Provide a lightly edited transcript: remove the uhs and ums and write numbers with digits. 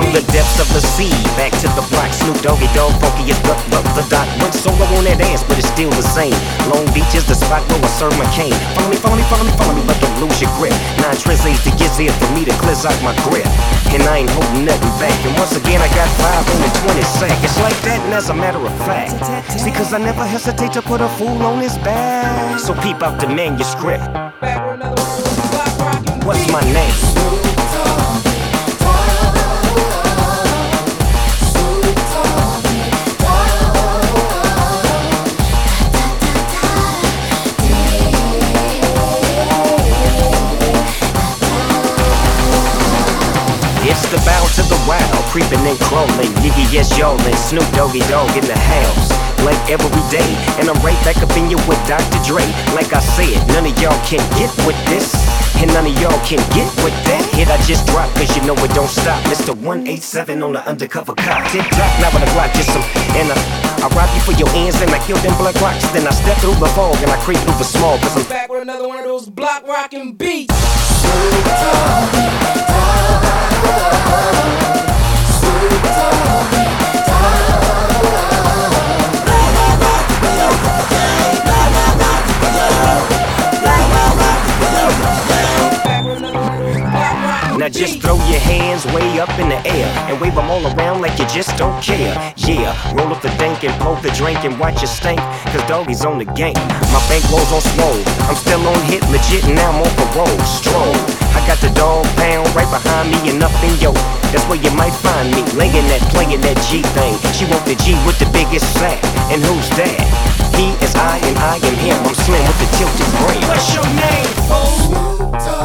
the depths of the sea. Back to the block, Snoop Doggy Dogg, funky as the dot. Went solo on that ass, but it's still the same. Long Beach is the spot where I serve my cane. Follow me, follow me, follow me, follow me, but don't lose your grip. 9 translates to get here for me to cleanse out my grip. And I ain't holding nothing back. And once again, I got 5 on the 20 sack. It's like that, and as a matter of fact. See, cause I never hesitate to put a fool on his back. So peep out the manuscript. What's my name? It's the bow to the wild, creeping and crawling. Yiggy, yes, y'all, and Snoop Doggy Dogg in the house. Like every day, and I'm right back up in you with Dr. Dre. Like I said, none of y'all can get with this, and none of y'all can get with that. Hit I just dropped, cause you know it don't stop. Mr. 187 on the undercover cop. Tick tock, now with a Glock, just some, and I rob you for your ends, and I kill them blood rocks. Then I step through the fog, and I creep through the small, cause I'm back with another one of those block rockin' beats. Now just throw your hands way up in the air and wave them all around like you just don't care. Yeah, roll up the dank and pull the drink and watch it stink, cause doggy's on the game. My bankrolls on swole, I'm still on hit legit and now I'm on parole. Stroll, I got the dog pound right behind me and up in yo. That's where you might find me, laying that, playing that G thing. She want the G with the biggest sack, and who's that? He is I and I am him. I'm slim with the tilted brain. What's your name, fool?